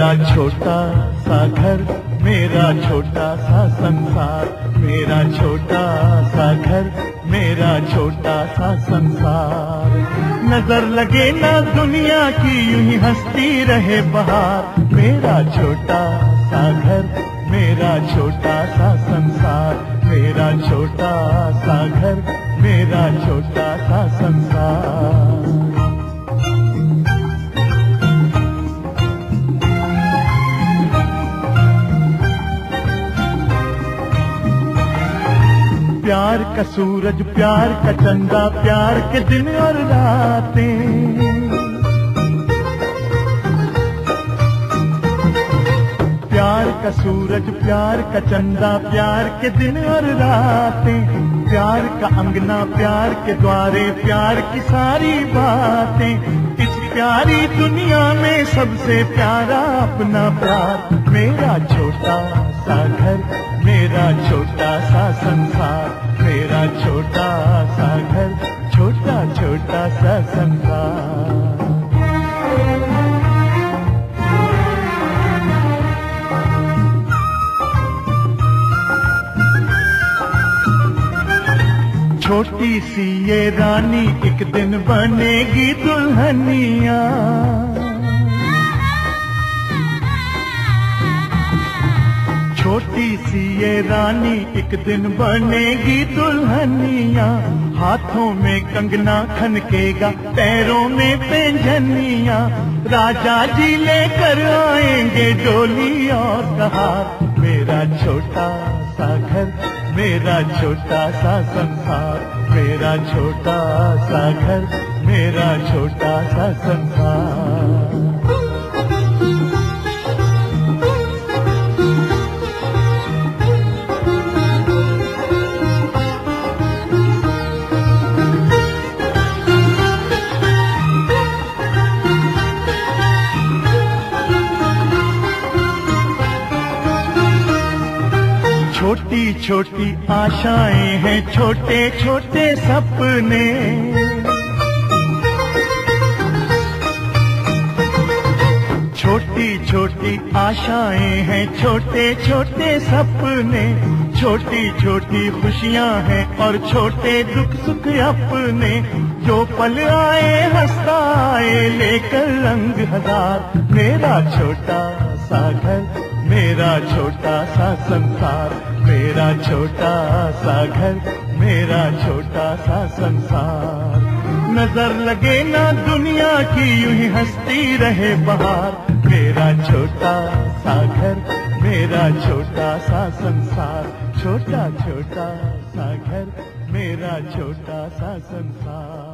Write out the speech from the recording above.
मेरा छोटा सा घर, मेरा छोटा सा संसार, मेरा छोटा सा घर, मेरा छोटा सा संसार। नजर लगे ना दुनिया की यूं ही हंसती रहे बहार। मेरा छोटा सा घर, मेरा छोटा सा संसार, मेरा छोटा सा घर, मेरा छोटा सा संसार। प्यार का सूरज, प्यार का चंदा, प्यार के दिन और रातें। प्यार का सूरज, प्यार का चंदा, प्यार के दिन और रातें। प्यार का अंगना, प्यार के द्वारे, प्यार की सारी बातें। इस प्यारी दुनिया में सबसे प्यारा अपना प्यार। मेरा छोटा सा घर, मेरा छोटा सा संसार, मेरा छोटा सा घर, छोटा छोटा सा संसार। छोटी सी ये रानी एक दिन बनेगी दुल्हनिया। छोटी सी ये रानी एक दिन बनेगी दुल्हनिया। हाथों में कंगना खनकेगा, पैरों में पैंजनिया। राजा जी लेकर आएंगे डोली और कहार। मेरा छोटा सा घर, मेरा छोटा सा संसार, मेरा छोटा सा घर, मेरा छोटा सा संसार। छोटी छोटी आशाएं हैं, छोटे छोटे सपने। छोटी छोटी आशाएं हैं, छोटे छोटे सपने। छोटी छोटी खुशियां हैं और छोटे दुख सुख अपने। जो पल आए हंसता आए लेकर रंग हजार। मेरा छोटा सा घर, मेरा छोटा सा संसार, मेरा छोटा सा घर, मेरा छोटा सा संसार। नजर लगे ना दुनिया की यूं ही हंसती रहे बहार। मेरा छोटा सा घर, मेरा छोटा सा संसार, छोटा छोटा सा घर, मेरा छोटा सा संसार।